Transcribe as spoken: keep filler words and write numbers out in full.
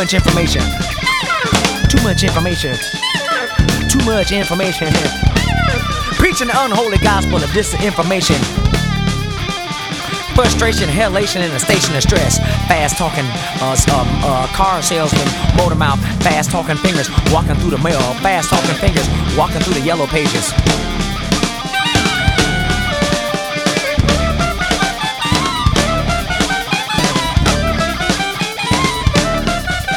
much information. Too much information. Too much information. Preaching the unholy gospel of disinformation. Frustration, halation, and a station of stress. Fast talking, uh, um, uh, car salesman, motor mouth. Fast talking fingers walking through the mail. Fast talking fingers walking through the yellow pages.